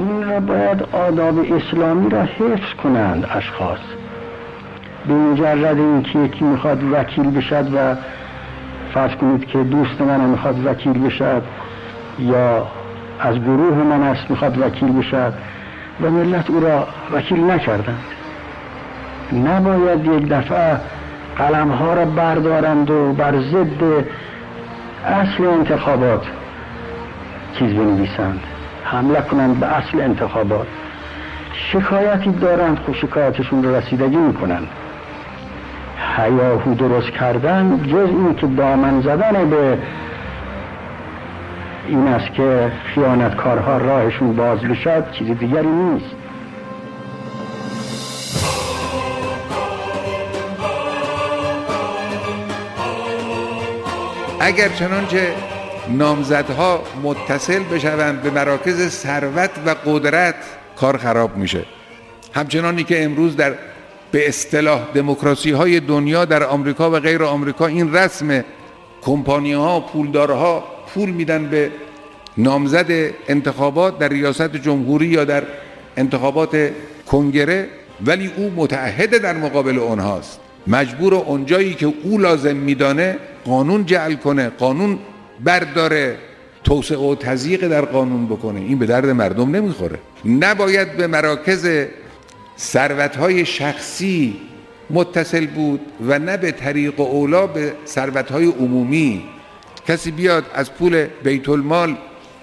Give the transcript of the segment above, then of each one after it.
این را باید آداب اسلامی را حفظ کنند اشخاص. به مجرد اینکه یکی میخواد وکیل بشد و فرض کنید که دوست من میخواد وکیل بشد یا از گروه من است میخواد وکیل بشد و ملت او را وکیل نکردند، نباید یک دفعه قلم ها را بردارند و بر ضد اصل انتخابات چیز بنویسند، حمله کنند به اصل انتخابات. شکایتی دارند خب شکایتشون رو رسیدگی میکنند. هیاهو درست کردن جز این که دامن زدن به این است که خیانتکارها راهشون باز بشد، چیز دیگری نیست. اگر چنانچه نامزدها متصل بشوند به مراکز ثروت و قدرت، کار خراب میشه. همچنانی که امروز در به اصطلاح دموکراسی های دنیا در آمریکا و غیر آمریکا این رسم، کمپانی ها پولدارها پول میدن به نامزد انتخابات در ریاست جمهوری یا در انتخابات کنگره، ولی او متعهد در مقابل اونهاست، مجبور اونجایی که او لازم میدانه قانون جعل کنه، قانون برداره، توسعه و تضییق در قانون بکنه. این به درد مردم نمیخوره. نباید به مراکز ثروت‌های شخصی متصل بود و نه به طریق اولا به ثروت‌های عمومی. کسی بیاد از پول بیت المال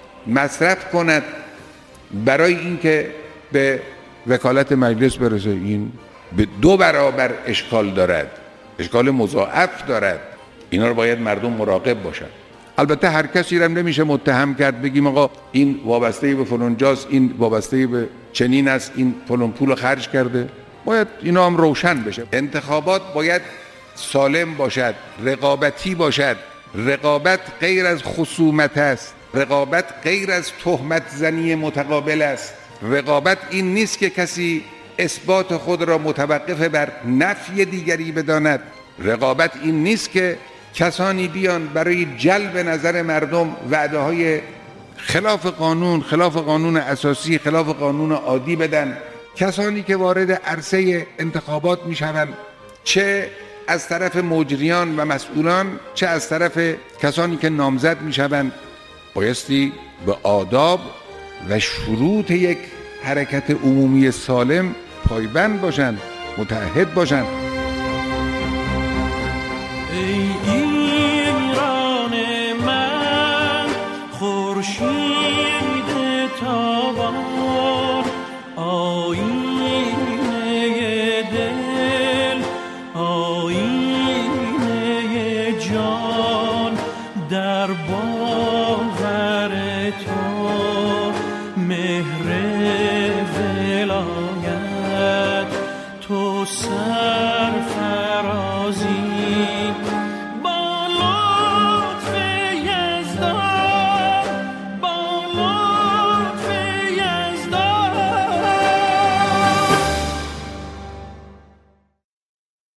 مصرف کند برای اینکه به وکالت مجلس برسه، این به 2 برابر اشکال دارد، اشکال مضاعف دارد. اینا رو باید مردم مراقب باشن. البته هر کسی رو نمیشه متهم کرد بگیم آقا این وابسته به فلان جاست، این وابسته به چنین است، این فلان پول خرج کرده. باید اینا هم روشن بشه. انتخابات باید سالم باشد، رقابتی باشد. رقابت غیر از خصومت است، رقابت غیر از تهمت زنی متقابل است. رقابت این نیست که کسی اثبات خود را متوقف بر نفی دیگری بداند. رقابت این نیست که کسانی بیان برای جلب نظر مردم وعده های خلاف قانون، خلاف قانون اساسی، خلاف قانون عادی بدن. کسانی که وارد عرصه انتخابات می شوند، چه از طرف مجریان و مسئولان، چه از طرف کسانی که نامزد می شوند، بایستی به آداب و شروط یک حرکت عمومی سالم پایبند باشند، متعهد باشند. ای ایران من خورشید تابان، آینه دل، آینه جان، در باور تو مهر ولایت تو